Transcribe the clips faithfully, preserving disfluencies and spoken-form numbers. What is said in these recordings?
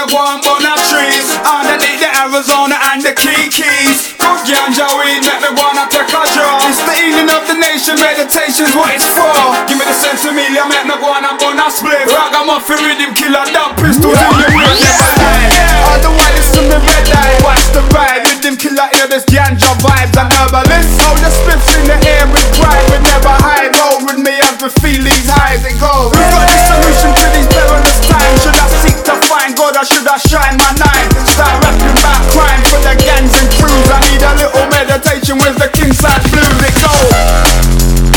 go and burn a trees underneath the Arizona and the Key Keys. Good ganja weed, make me wanna take a draw. It's the healing of the nation, meditation's what it's for. Give me the sensimilia, make me go and burn a split. Ragamuffin rhythm killer, dumb pistols in your way. All the while it's to me red eye, watch the ride. Rhythm killer, hear this ganja vibes and herbalist. Hold the spliffs in the air with pride, we never hide. Roll with me as we feel these highs, it goes. We got the solution to these perilous times. Should I seek to find God or should I shine my nine? Start rapping about crime for the gangs and crews. I need a little meditation with the king side blues, it goes.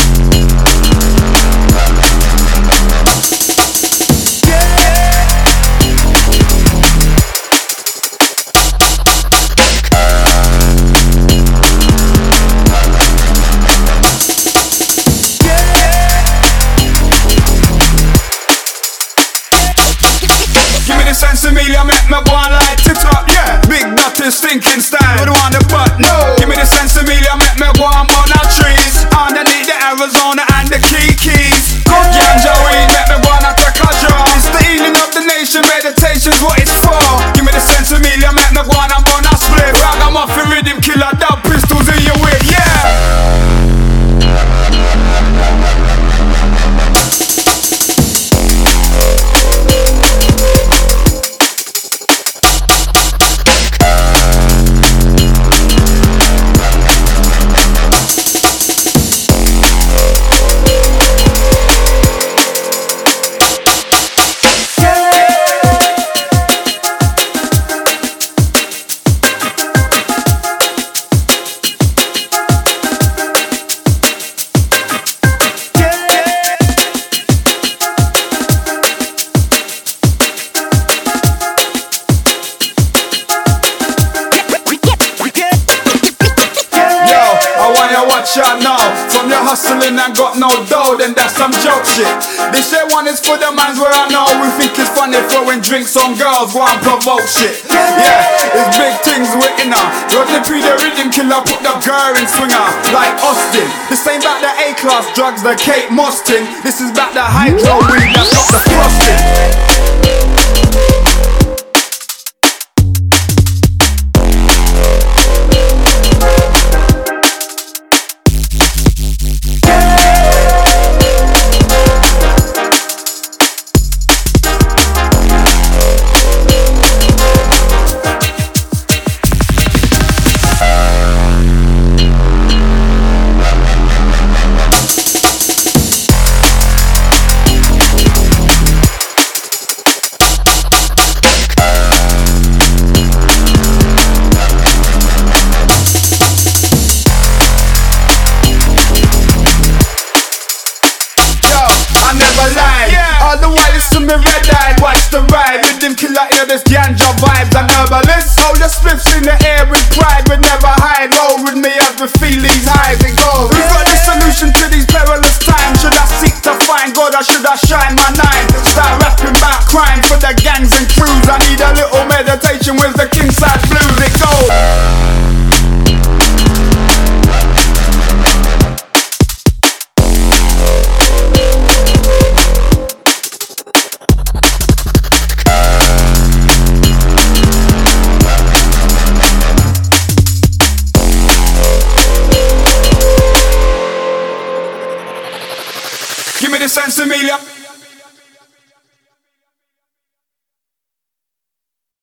Sensimilia make me go and light it up, yeah. Big dirty stinking style, we don't want the butt, no. Give me the sensimilia, make me go and burn our trees underneath the Arizona and the Key Keys. Good ganja weed, make me go and take a draw. It's the healing of the nation, meditation's what it's for. Give me the sensimilia, make me go and burn a split. Ragamuffin rhythm killer, dub pistols in your whip, yeah. Y'all know, from your hustling and got no dough, then that's some joke shit. This shit one is for the mans where I know we think it's funny throwing drinks on girls, go and provoke shit. Yeah, it's big things we're in her. Rodney P the rhythm killer, put the girl in swinger like Austin. This ain't about the A-class drugs, the Kate Moss thing. This is about the hydro weed that's got the frosting. All the while it's to me red eyed, watch the ride. Rhythm killer, hear this ganja vibes and herbalist. Hold the spliffs in the air with pride, we never hide. Roll with me as we feel these highs, it goes. We got the solution to these perilous times. Should I seek to find God or should I shine my nine? Start rapping about crime for the gangs and crews. I need a little meditation with the king side blues, it goes. Give me the sensimilia.